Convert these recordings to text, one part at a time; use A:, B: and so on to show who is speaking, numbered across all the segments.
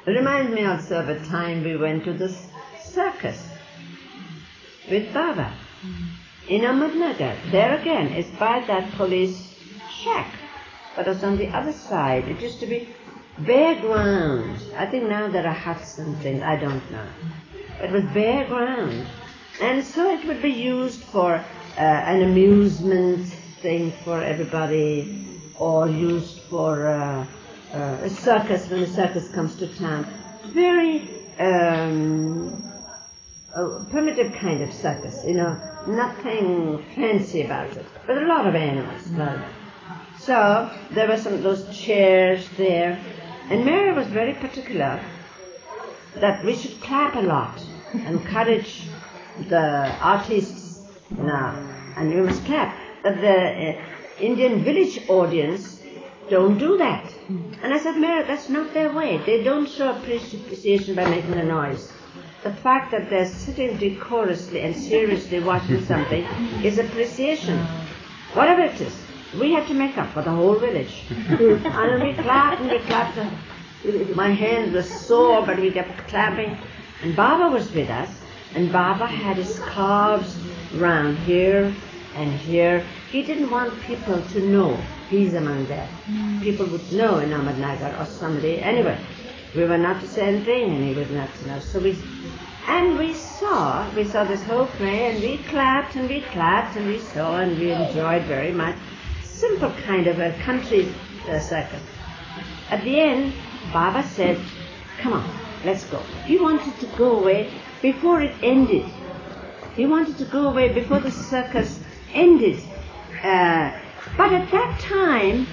A: It reminds me also of a time we went to the circus with Baba in Ahmednagar. There again, it's by that police shack, but it's on the other side. It used to be bare ground. I think now there are huts and things, I don't know. It was bare ground. And so it would be used for an amusement thing for everybody, or used for a circus when the circus comes to town. Very primitive kind of circus, nothing fancy about it, but a lot of animals. So there were some of those chairs there, and Mary was very particular that we should clap a lot, encourage the artists, and we must clap. But the Indian village audience don't do that. And I said, Mary, that's not their way. They don't show appreciation by making a noise. The fact that they're sitting decorously and seriously watching something is appreciation. Whatever it is, we had to make up for the whole village. And we clapped and we clapped. My hands were sore, but we kept clapping. And Baba was with us, and Baba had his scarves round here and here. He didn't want people to know he's among them. People would know in Ahmednagar or somebody. Anyway, we were not to say anything, and he was not to know. So we saw this whole play, and we clapped and we clapped and we saw, and we enjoyed very much. Simple kind of a country circus. At the end, Baba said, come on, let's go. He wanted to go away before it ended. He wanted to go away before the circus ended. But at that time,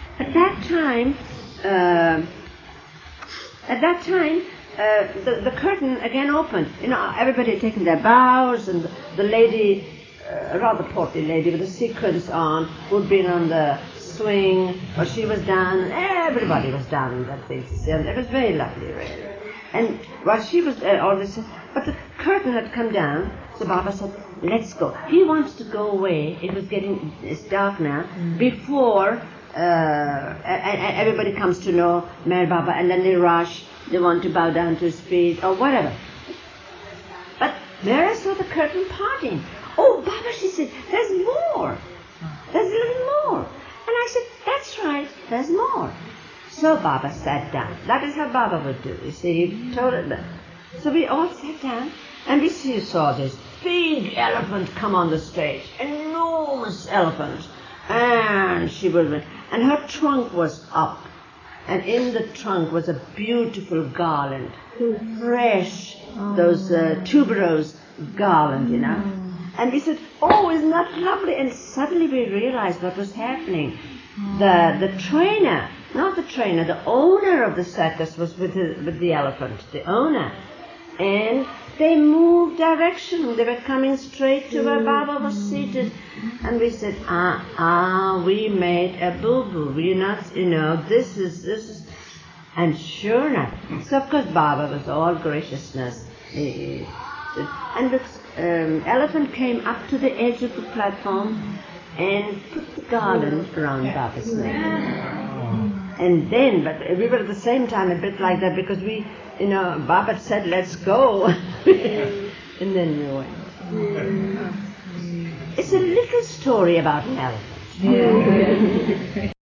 A: the curtain again opened. Everybody had taken their bows, and the lady, a rather portly lady with the sequins on, who'd been on the swing, or she was down, and everybody was down in that thing. And it was very lovely, really. And while she was there, all this, but the curtain had come down, so Baba said, let's go. He wants to go away. It's dark now, before everybody comes to know Meher Baba, and then they rush, they want to bow down to his feet, or whatever. But Mary saw the curtain parting. Oh, Baba, she said, there's more. There's a little more. And I said, that's right, there's more. So Baba sat down. That is how Baba would do. You see, he told it that. So we all sat down, and we saw this big elephant come on the stage. Enormous elephant. And and her trunk was up. And in the trunk was a beautiful garland. Fresh, those tuberose garland, And we said, oh, isn't that lovely? And suddenly we realized what was happening. The trainer, not the trainer, the owner of the circus was with the elephant, the owner. And they moved direction. They were coming straight to where Baba was seated. And we said, we made a boo-boo. We're not, this is. And sure enough, so of course Baba was all graciousness. And the elephant came up to the edge of the platform and put the garland around Baba's neck. And then, but we were at the same time a bit like that, because we, Baba said, let's go. And then we went. It's a little story about an elephant.